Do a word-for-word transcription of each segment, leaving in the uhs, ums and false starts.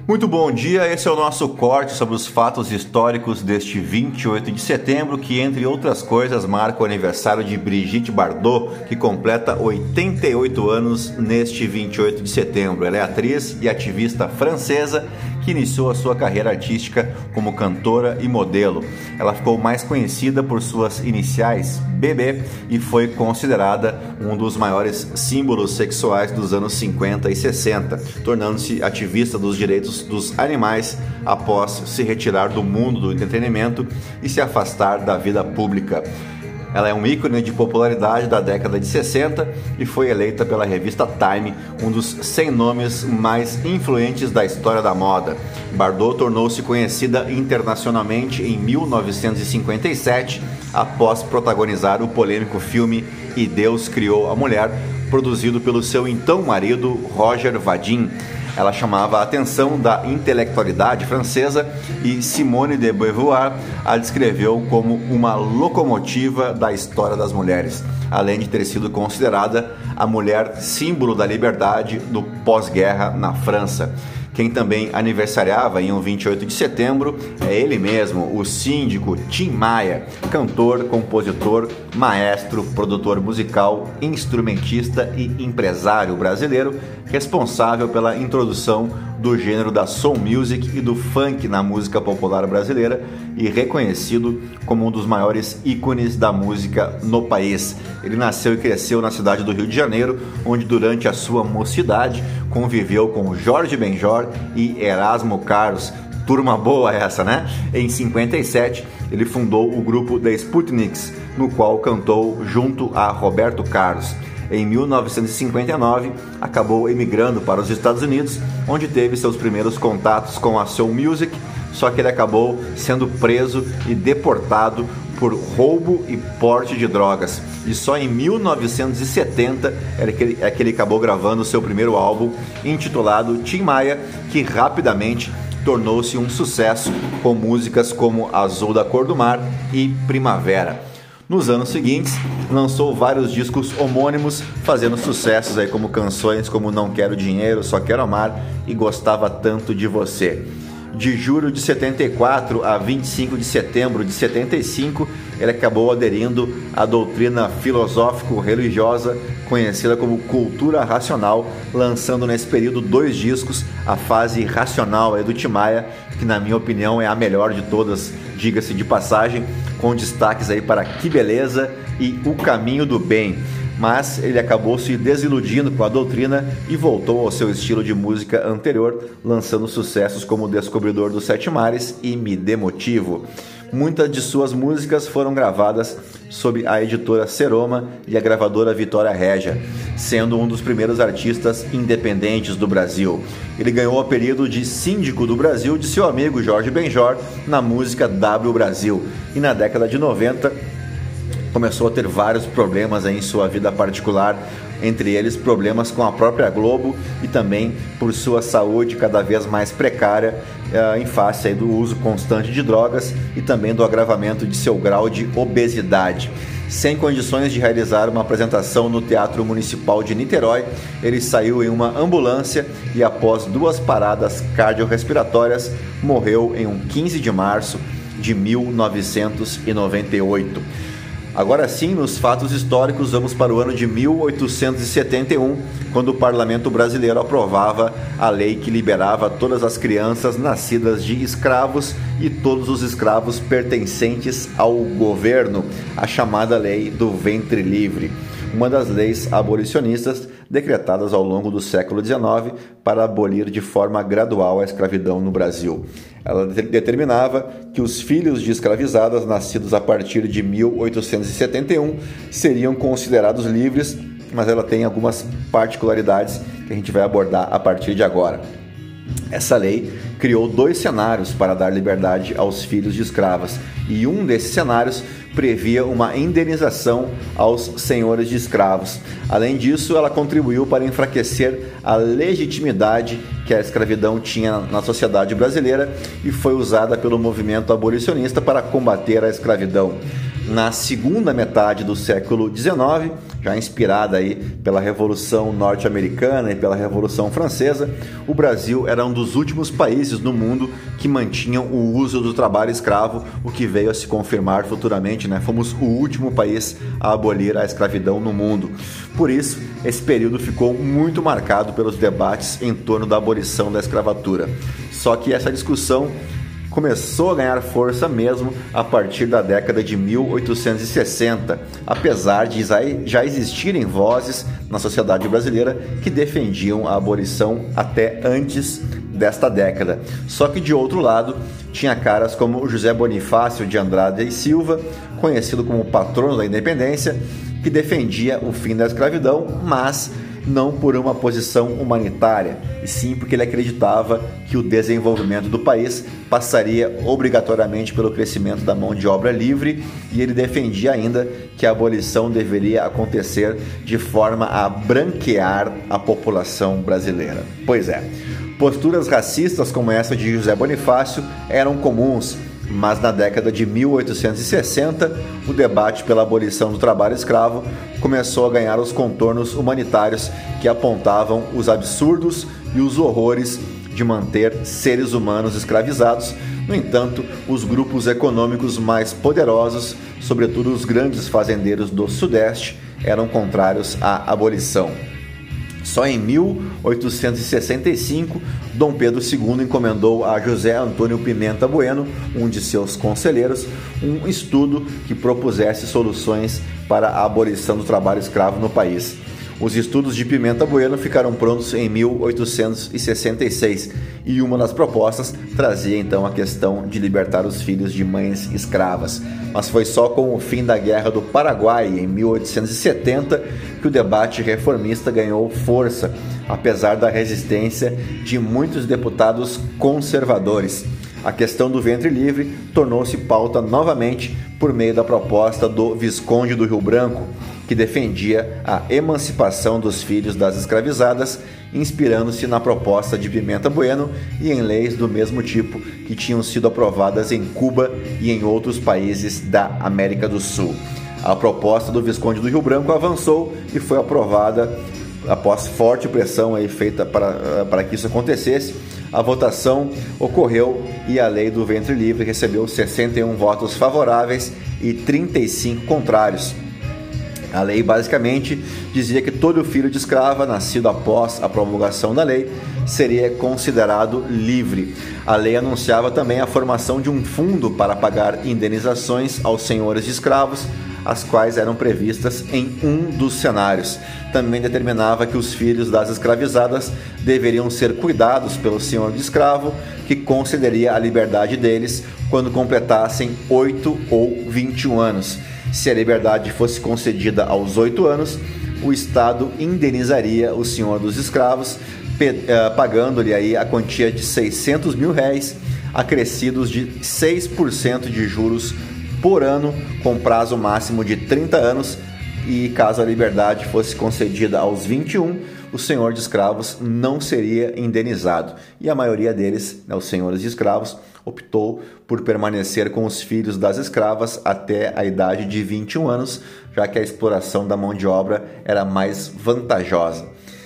Muito bom dia, esse é o nosso corte sobre os fatos históricos deste vinte e oito de setembro, que entre outras coisas marca o aniversário de Brigitte Bardot, que completa oitenta e oito anos neste vinte e oito de setembro. Ela é atriz e ativista francesa que iniciou a sua carreira artística como cantora e modelo. Ela ficou mais conhecida por suas iniciais B B e foi considerada um dos maiores símbolos sexuais dos anos cinquenta e sessenta, tornando-se ativista dos direitos dos animais após se retirar do mundo do entretenimento e se afastar da vida pública. Ela é um ícone de popularidade da década de sessenta e foi eleita pela revista Time um dos cem nomes mais influentes da história da moda. Bardot tornou-se conhecida internacionalmente em mil novecentos e cinquenta e sete após protagonizar o polêmico filme E Deus Criou a Mulher, produzido pelo seu então marido Roger Vadim. Ela chamava a atenção da intelectualidade francesa e Simone de Beauvoir a descreveu como uma locomotiva da história das mulheres, além de ter sido considerada a mulher símbolo da liberdade do pós-guerra na França. Quem também aniversariava em um vinte e oito de setembro é ele mesmo, o síndico Tim Maia, cantor, compositor, maestro, produtor musical, instrumentista e empresário brasileiro, responsável pela introdução do gênero da soul music e do funk na música popular brasileira e reconhecido como um dos maiores ícones da música no país. Ele nasceu e cresceu na cidade do Rio de Janeiro, onde durante a sua mocidade conviveu com Jorge Benjor e Erasmo Carlos. Turma boa essa, né? Em cinquenta e sete, ele fundou o grupo The Sputniks, no qual cantou junto a Roberto Carlos. Em mil novecentos e cinquenta e nove, acabou emigrando para os Estados Unidos, onde teve seus primeiros contatos com a soul music, só que ele acabou sendo preso e deportado por roubo e porte de drogas. E só em mil novecentos e setenta é que ele, é que ele acabou gravando seu primeiro álbum, intitulado Tim Maia, que rapidamente tornou-se um sucesso com músicas como Azul da Cor do Mar e Primavera. Nos anos seguintes, lançou vários discos homônimos, fazendo sucessos aí como canções como Não Quero Dinheiro, Só Quero Amar e Gostava Tanto de Você. De julho de setenta e quatro a vinte e cinco de setembro de setenta e cinco, ele acabou aderindo à doutrina filosófico-religiosa conhecida como cultura racional, lançando nesse período dois discos, a fase racional aí do Tim Maia, que na minha opinião é a melhor de todas, diga-se de passagem, com destaques aí para Que Beleza e O Caminho do Bem. Mas ele acabou se desiludindo com a doutrina e voltou ao seu estilo de música anterior, lançando sucessos como Descobridor dos Sete Mares e Me Dê Motivo. Muitas de suas músicas foram gravadas sob a editora Seroma e a gravadora Vitória Régia, sendo um dos primeiros artistas independentes do Brasil. Ele ganhou o apelido de Síndico do Brasil de seu amigo Jorge Benjor na música W Brasil, e na década de noventa começou a ter vários problemas em sua vida particular, entre eles problemas com a própria Globo e também por sua saúde cada vez mais precária, em face aí do uso constante de drogas e também do agravamento de seu grau de obesidade. Sem condições de realizar uma apresentação no Teatro Municipal de Niterói, ele saiu em uma ambulância e, após duas paradas cardiorrespiratórias, morreu em um quinze de março de mil novecentos e noventa e oito. Agora sim, nos fatos históricos, vamos para o ano de mil oitocentos e setenta e um, quando o Parlamento brasileiro aprovava a lei que liberava todas as crianças nascidas de escravos e todos os escravos pertencentes ao governo, a chamada Lei do Ventre Livre, uma das leis abolicionistas decretadas ao longo do século dezenove para abolir de forma gradual a escravidão no Brasil. Ela determinava que os filhos de escravizadas nascidos a partir de mil oitocentos e setenta e um seriam considerados livres, mas ela tem algumas particularidades que a gente vai abordar a partir de agora. Essa lei criou dois cenários para dar liberdade aos filhos de escravas, e um desses cenários previa uma indenização aos senhores de escravos. Além disso, ela contribuiu para enfraquecer a legitimidade que a escravidão tinha na sociedade brasileira e foi usada pelo movimento abolicionista para combater a escravidão. na segunda metade do século dezenove, já inspirada aí pela Revolução Norte-Americana e pela Revolução Francesa, o Brasil era um dos últimos países no mundo que mantinham o uso do trabalho escravo, o que veio a se confirmar futuramente, né? Fomos o último país a abolir a escravidão no mundo. Por isso, esse período ficou muito marcado pelos debates em torno da abolição da escravatura. Só que essa discussão começou a ganhar força mesmo a partir da década de mil oitocentos e sessenta, apesar de já existirem vozes na sociedade brasileira que defendiam a abolição até antes desta década. Só que, de outro lado, tinha caras como José Bonifácio de Andrade e Silva, conhecido como patrono da independência, que defendia o fim da escravidão, mas não por uma posição humanitária, e sim porque ele acreditava que o desenvolvimento do país passaria obrigatoriamente pelo crescimento da mão de obra livre, e ele defendia ainda que a abolição deveria acontecer de forma a branquear a população brasileira. Pois é, posturas racistas como essa de José Bonifácio eram comuns, mas na década de mil oitocentos e sessenta, o debate pela abolição do trabalho escravo começou a ganhar os contornos humanitários que apontavam os absurdos e os horrores de manter seres humanos escravizados. No entanto, os grupos econômicos mais poderosos, sobretudo os grandes fazendeiros do Sudeste, eram contrários à abolição. Só em mil oitocentos e sessenta e cinco, Dom Pedro segundo encomendou a José Antônio Pimenta Bueno, um de seus conselheiros, um estudo que propusesse soluções para a abolição do trabalho escravo no país. Os estudos de Pimenta Bueno ficaram prontos em mil oitocentos e sessenta e seis e uma das propostas trazia então a questão de libertar os filhos de mães escravas. Mas foi só com o fim da Guerra do Paraguai, em mil oitocentos e setenta, que o debate reformista ganhou força, apesar da resistência de muitos deputados conservadores. A questão do ventre livre tornou-se pauta novamente por meio da proposta do Visconde do Rio Branco, que defendia a emancipação dos filhos das escravizadas, inspirando-se na proposta de Pimenta Bueno e em leis do mesmo tipo que tinham sido aprovadas em Cuba e em outros países da América do Sul. A proposta do Visconde do Rio Branco avançou e foi aprovada após forte pressão aí feita para, para que isso acontecesse. A votação ocorreu e a lei do ventre livre recebeu sessenta e um votos favoráveis e trinta e cinco contrários. A lei basicamente dizia que todo filho de escrava nascido após a promulgação da lei seria considerado livre. A lei anunciava também a formação de um fundo para pagar indenizações aos senhores de escravos, as quais eram previstas em um dos cenários. Também determinava que os filhos das escravizadas deveriam ser cuidados pelo senhor de escravo, que concederia a liberdade deles quando completassem oito ou vinte e um anos. Se a liberdade fosse concedida aos oito anos, o Estado indenizaria o senhor dos escravos, pagando-lhe aí a quantia de seiscentos mil réis, acrescidos de seis por cento de juros por ano, com prazo máximo de trinta anos, e caso a liberdade fosse concedida aos vinte e um, o senhor de escravos não seria indenizado. E a maioria deles, né, os senhores de escravos, optou por permanecer com os filhos das escravas até a idade de vinte e um anos, já que a exploração da mão de obra era mais vantajosa.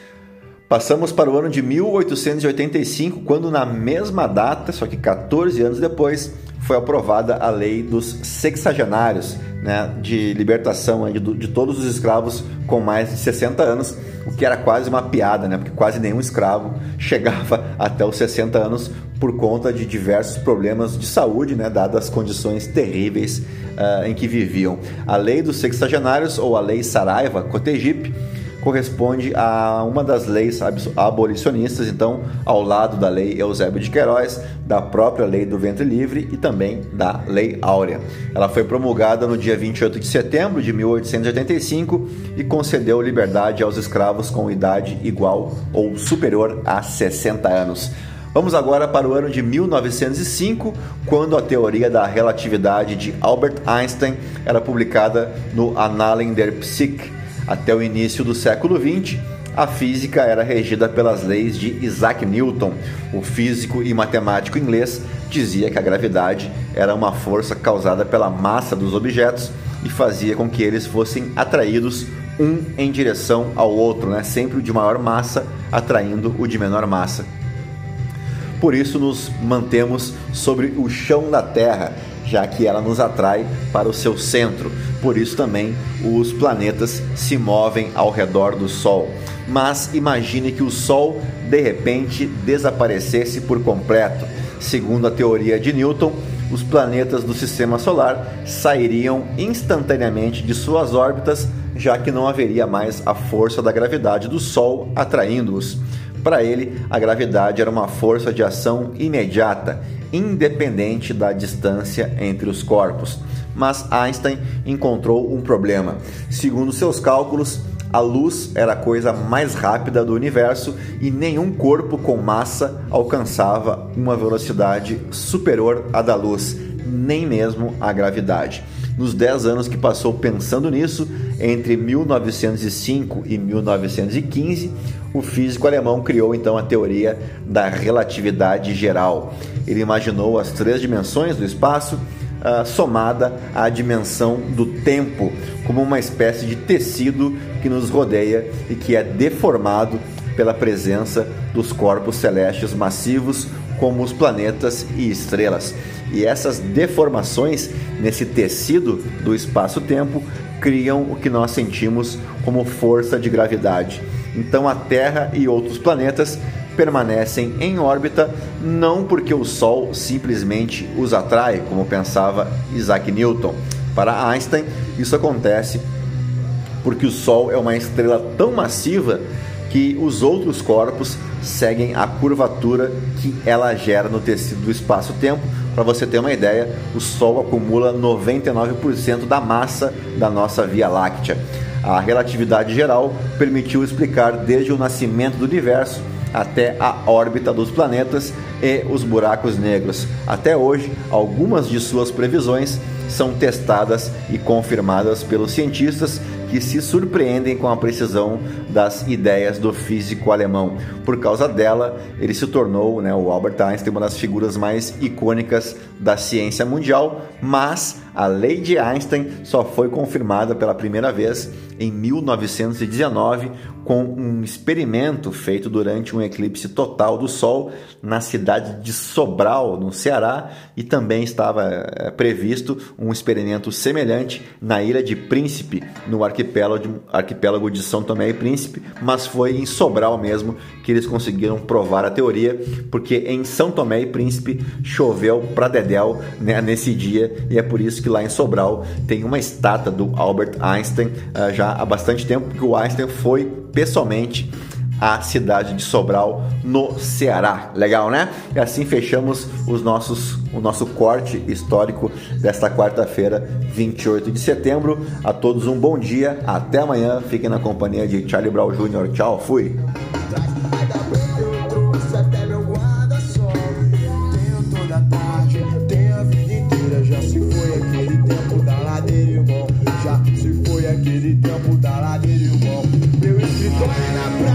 Passamos para o ano de mil oitocentos e oitenta e cinco, quando na mesma data, só que quatorze anos depois, foi aprovada a lei dos sexagenários, né, de libertação de, de todos os escravos com mais de sessenta anos, o que era quase uma piada, né, porque quase nenhum escravo chegava até os sessenta anos por conta de diversos problemas de saúde, né, dadas as condições terríveis uh, em que viviam. A lei dos sexagenários, ou a lei Saraiva Cotegipe, corresponde a uma das leis abolicionistas, então ao lado da lei Eusébio de Queiroz, da própria lei do ventre livre e também da lei Áurea. Ela foi promulgada no dia vinte e oito de setembro de mil oitocentos e oitenta e cinco e concedeu liberdade aos escravos com idade igual ou superior a sessenta anos. Vamos agora para o ano de mil novecentos e cinco, quando a teoria da relatividade de Albert Einstein era publicada no Annalen der Physik. Até o início do século vinte, a física era regida pelas leis de Isaac Newton. O físico e matemático inglês dizia que a gravidade era uma força causada pela massa dos objetos e fazia com que eles fossem atraídos um em direção ao outro, né? Sempre o de maior massa atraindo o de menor massa. Por isso nos mantemos sobre o chão da Terra, já que ela nos atrai para o seu centro. Por isso também os planetas se movem ao redor do Sol. Mas imagine que o Sol de repente desaparecesse por completo. Segundo a teoria de Newton, os planetas do Sistema Solar sairiam instantaneamente de suas órbitas, já que não haveria mais a força da gravidade do Sol atraindo-os. Para ele, a gravidade era uma força de ação imediata, independente da distância entre os corpos. Mas Einstein encontrou um problema. Segundo seus cálculos, a luz era a coisa mais rápida do universo e nenhum corpo com massa alcançava uma velocidade superior à da luz, nem mesmo a gravidade. Nos dez anos que passou pensando nisso, entre mil novecentos e cinco e mil novecentos e quinze, o físico alemão criou então a teoria da relatividade geral. Ele imaginou as três dimensões do espaço, uh, somada à dimensão do tempo, como uma espécie de tecido que nos rodeia e que é deformado pela presença dos corpos celestes massivos, como os planetas e estrelas. E essas deformações nesse tecido do espaço-tempo criam o que nós sentimos como força de gravidade. Então a Terra e outros planetas permanecem em órbita não porque o Sol simplesmente os atrai, como pensava Isaac Newton. Para Einstein, isso acontece porque o Sol é uma estrela tão massiva que os outros corpos seguem a curvatura que ela gera no tecido do espaço-tempo. Para você ter uma ideia, o Sol acumula noventa e nove por cento da massa da nossa Via Láctea. A relatividade geral permitiu explicar desde o nascimento do universo até a órbita dos planetas e os buracos negros. Até hoje, algumas de suas previsões são testadas e confirmadas pelos cientistas, que se surpreendem com a precisão das ideias do físico alemão. Por causa dela, ele se tornou, né, o Albert Einstein, uma das figuras mais icônicas da ciência mundial, mas a lei de Einstein só foi confirmada pela primeira vez em mil novecentos e dezenove, com um experimento feito durante um eclipse total do Sol na cidade de Sobral, no Ceará, e também estava é, previsto um experimento semelhante na Ilha de Príncipe, no arquipélago, arquipélago de São Tomé e Príncipe, mas foi em Sobral mesmo que eles conseguiram provar a teoria, porque em São Tomé e Príncipe choveu pra dedéu, né, nesse dia, e é por isso que lá em Sobral tem uma estátua do Albert Einstein uh, já há bastante tempo, porque o Einstein foi pessoalmente à cidade de Sobral, no Ceará. Legal, né? E assim fechamos os nossos, o nosso corte histórico desta quarta-feira, vinte e oito de setembro. A todos um bom dia, até amanhã, fiquem na companhia de Charlie Brown Júnior Tchau, fui! Aquele tempo da ladeira, irmão. Meu escritório é na praia.